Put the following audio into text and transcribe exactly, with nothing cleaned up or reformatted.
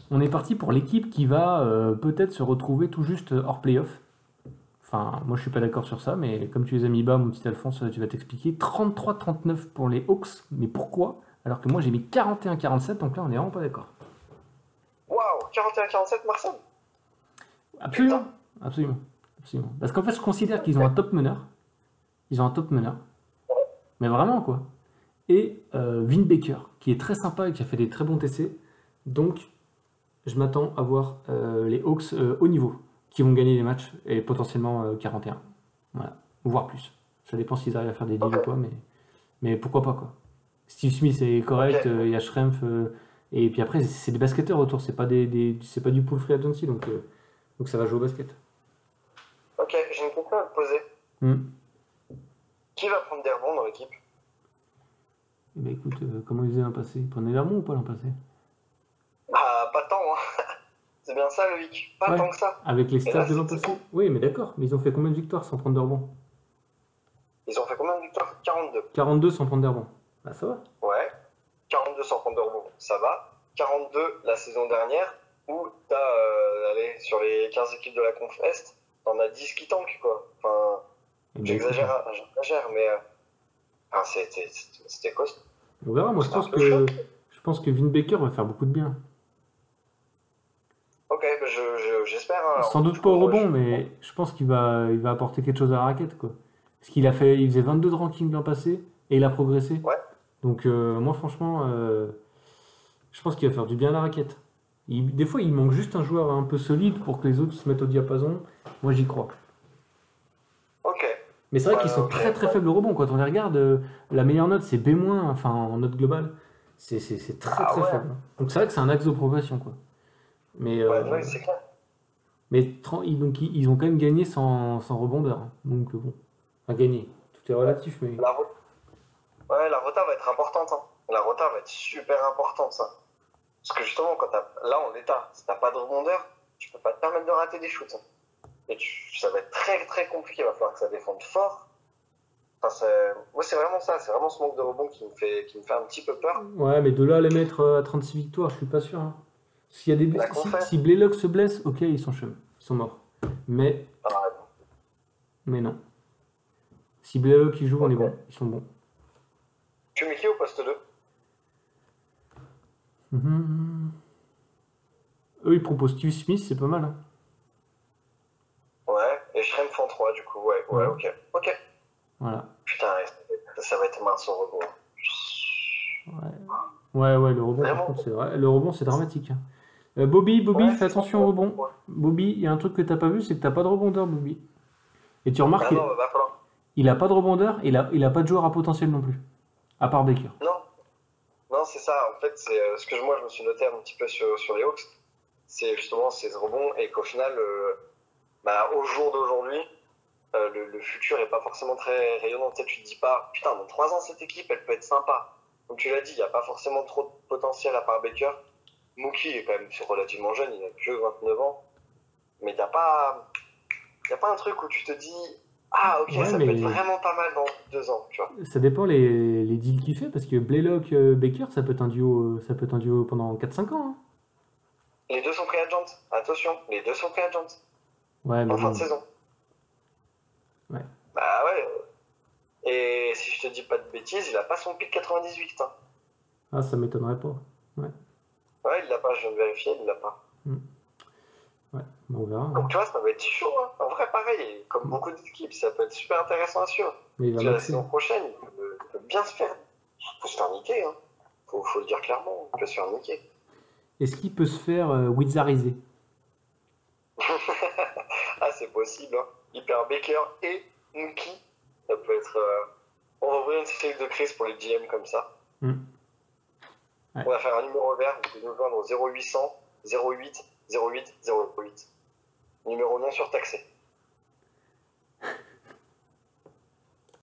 on est parti pour l'équipe qui va euh, peut-être se retrouver tout juste hors playoff. Enfin, moi je suis pas d'accord sur ça, mais comme tu les as mis bas, mon petit Alphonse, tu vas t'expliquer. trente-trois trente-neuf pour les Hawks, mais pourquoi? Alors que moi j'ai mis quarante et un quarante-sept, donc là on est vraiment pas d'accord. Waouh, quarante et un quarante-sept, Marcel. Absolument, Putain. absolument, absolument. Parce qu'en fait, je considère qu'ils ont un top meneur. Ils ont un top meneur, mais vraiment quoi. Et euh, Vin Baker, qui est très sympa et qui a fait des très bons T C. Donc, je m'attends à voir euh, les Hawks euh, haut niveau, qui vont gagner les matchs et potentiellement euh, quarante et un. Voilà, voire plus. Ça dépend s'ils arrivent à faire des deals ou Ok, pas, mais, mais pourquoi pas quoi. Steve Smith est correct, ok, euh, il y a Schrempf, euh, et puis après, c'est des basketteurs autour, c'est pas, des, des- c'est pas du pool free agency, donc, euh, donc ça va jouer au basket. ok, j'ai une question à te poser. Hmm. Qui va prendre des rebonds dans l'équipe? Eh ben, écoute, euh, comment ils faisaient l'an passé? Ils prenaient l'Armon ou pas l'an passé? Ah, pas tant, hein. C'est bien ça, Loïc. Pas Ouais, tant que ça. avec les Et stats là, de l'an c'est passé. bon. Oui, mais d'accord, mais ils ont fait combien de victoires sans prendre de rebond? Ils ont fait combien de victoires? quarante-deux. quarante-deux sans prendre de rebond. Bah ça va. Ouais. quarante-deux sans prendre de rebond. Ça va. quarante-deux la saison dernière, où t'as, euh, allez, sur les quinze équipes de la Conf Est, t'en as dix qui tankent, quoi. Enfin, Eh ben écoute, j'exagère, j'exagère, mais euh, enfin, c'était, c'était costaud. on verra. Moi, je C'était un pense peu chaud. que je pense que Vin Baker va faire beaucoup de bien. Ok, bah je, je- j'espère. Hein. Sans Alors, doute du pas coup, au moi, je. rebond, mais je pense qu'il va, il va apporter quelque chose à la raquette, quoi. Parce qu'il a fait, il faisait vingt-deux de ranking l'an passé et il a progressé. Ouais. Donc euh, moi, franchement, euh, je pense qu'il va faire du bien à la raquette. Il- des fois, il manque juste un joueur un peu solide pour que les autres se mettent au diapason. Moi, j'y crois. Ok. Mais c'est vrai qu'ils Ouais, sont ok. très très faibles au rebond. Quand on les regarde, euh, la meilleure note c'est B-, enfin en note globale. C'est c'est- c'est très Ah très ouais. faible. Donc c'est vrai que c'est un axe de progression, quoi. Mais, Ouais, euh, ouais, c'est clair. mais tren- ils, donc, ils, ils ont quand même gagné sans, sans rebondeur, hein. Donc euh, bon, enfin gagné. Tout est Ouais. relatif, mais. La, ro- ouais, la rota va être importante. Hein. La rota va être super importante, ça. Parce que justement, quand t'as, là, en l'état, si t'as pas de rebondeur, tu peux pas te permettre de rater des shoots. Hein. Et tu, ça va être très très compliqué. Il va falloir que ça défende fort. Enfin, c'est, moi, c'est vraiment ça. C'est vraiment ce manque de rebond qui me fait, qui me fait un petit peu peur. Ouais, mais de là à les mettre euh, à trente-six victoires, je suis pas sûr, hein. S'il y a des, La si, confesse. si Blaylock se blesse, ok, ils sont chum, ils sont morts. Mais, Ah, mais non. Si Blaylock il joue, on est ok. bon, ils sont bons. Tu mets qui au poste deux? Mhm. Eux, ils proposent Steve Smith, c'est pas mal, hein. Ouais. Et Shrem en trois, du coup. Ouais, ouais, Ouais, ok. Ok. voilà. Putain, ça va être mince au rebond. Ouais. Ouais, ouais, le rebond, par Vraiment. contre, c'est vrai. Le rebond, c'est dramatique, hein. Euh, Bobby, Bobby, Ouais, fais c'est ça. attention au rebond. Bobby, il y a un truc que t'as pas vu, c'est que t'as pas de rebondeur, Bobby. Et tu remarques Ah qu'il non, va falloir. il a pas de rebondeur, il a, il a pas de joueur à potentiel non plus. À part Baker. Non, non, c'est ça. En fait, c'est euh, ce que je- moi je me suis noté un petit peu sur, sur les Hawks. C'est justement ces rebonds et qu'au final, euh, bah, au jour d'aujourd'hui, euh, le, le futur est pas forcément très rayonnant. Tu sais, tu te dis pas, putain, dans trois ans, cette équipe, elle peut être sympa. Comme tu l'as dit, il n'y a pas forcément trop de potentiel à part Baker. Mookie est quand même relativement jeune, il a que vingt-neuf ans. Mais il n'y a pas, y a pas un truc où tu te dis, ah ok, Ouais, ça peut être mais vraiment pas mal dans deux ans, tu vois. ça dépend les, les deals qu'il fait, parce que Blaylock, euh, Baker, ça peut être un duo, euh, ça peut être un duo pendant quatre cinq ans, hein. Les deux sont free agents, attention, les deux sont free agents Ouais, mais en fin de bon. saison. Ouais. Bah ouais. Et si je te dis pas de bêtises, il a pas son pic quatre-vingt-dix-huit. Hein. Ah, ça m'étonnerait pas. Ouais. Ouais, il l'a pas, je viens de vérifier, il l'a pas. Mm. Ouais, bon, on verra, hein. Donc tu vois, ça va être chaud. Hein. En vrai, pareil, comme Mm. beaucoup d'équipes, ça peut être super intéressant à suivre. Mais il va Parce que la maxer. saison prochaine, il peut, il peut bien se faire. Faut se faire niquer. Hein. Faut, faut le dire clairement, il peut se faire niquer. Est-ce qu'il peut se faire euh, wizardiser? Ah, c'est possible. Hein. Il perd Baker et Mookie. Ça peut être. Euh... On va ouvrir une série de crise pour les G M comme ça. Mm. Ouais. On va faire un numéro vert, vous pouvez nous joindre au zéro huit cents zéro huit zéro huit zéro huit. Numéro non surtaxé.